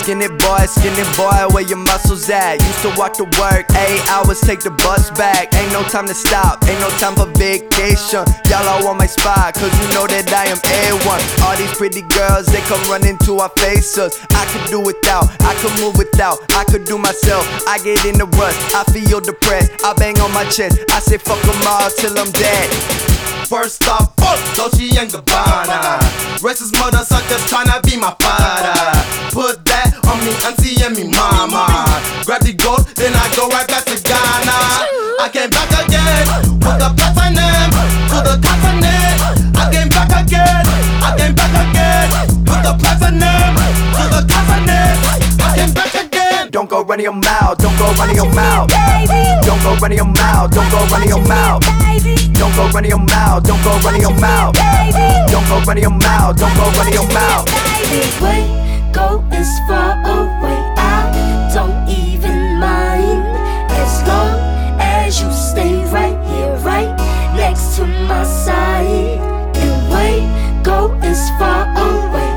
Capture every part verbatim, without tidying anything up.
Skinny boy, skinny boy, where your muscles at? Used to walk to work, eight hours, take the bus back. Ain't no time to stop, ain't no time for vacation. Y'all all on my spot, cause you know that I am A one. All these pretty girls, they come running to our faces. I could do without, I could move without, I could do myself. I get in the rust, I feel depressed, I bang on my chest, I say fuck them all till I'm dead. First off, fuck Dolce and Gabbana. Racist mother suckers tryna be my father. Put that on me auntie and me mama. Grab the gold, then I go right back to Ghana. I came back again with the platinum to the continent. I came back again, I came back again with the platinum to the continent. I came back again. Don't go running your mouth, don't go running your mouth. Don't go running your mouth, don't go running your mouth. Don't go running your mouth, don't go running your mouth. Don't go running your mouth, don't go running your mouth. Wait, go as far away, I don't even mind. As long as you stay right here, right next to my side. And wait, go as far away,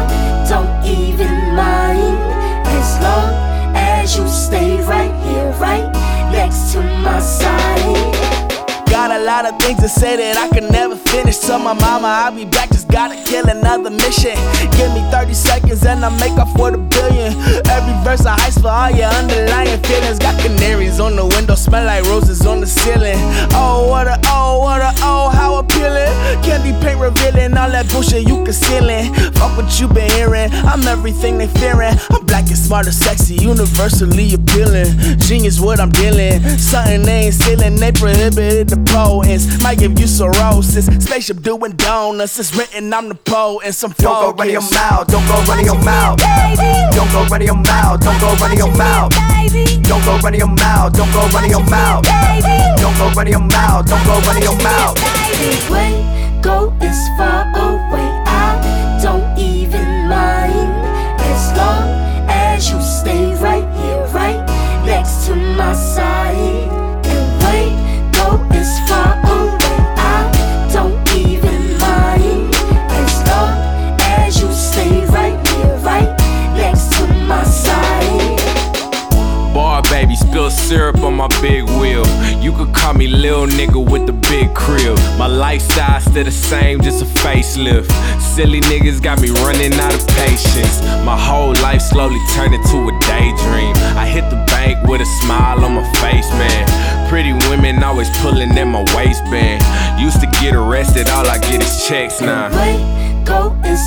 I don't even mind. As long as you stay right here, right next to my side. Got a lot of things to say that I can never finish. Tell my mama I'll be back, just gotta kill another mission. Give me thirty seconds and I make up for the billion. Every verse I ice for all your underlying feelings. Got canaries on the window, smell like roses on the ceiling. Oh, what a, oh, what a, oh, how appealing. Candy paint revealing all that bullshit you concealing. Fuck what you been hearing, I'm everything they fearing. I'm black and smart and sexy, universally appealing. Genius what I'm dealing, something they ain't stealing. They prohibited the poets, might give you cirrhosis. Spaceship doing donuts, it's written I'm the poet and some focus. Don't go running your mouth, don't go running your mouth. Don't go running your mouth, don't go running your mouth. Don't go running your mouth, don't go running your mouth. Don't go running your mouth, don't go running your mouth. Wait, go as far away, I don't even mind. As long as you stay right here, right next to my side. And wait, go as far away, I don't even mind. As long as you stay right here, right next to my side. Bar baby, spill syrup on my big wheel. You could call me lil nigga with the big crib. My lifestyle still the same, just a facelift. Silly niggas got me running out of patience. My whole life slowly turned into a daydream. I hit the bank with a smile on my face, man. Pretty women always pulling in my waistband. Used to get arrested, all I get is checks now. Wait, go as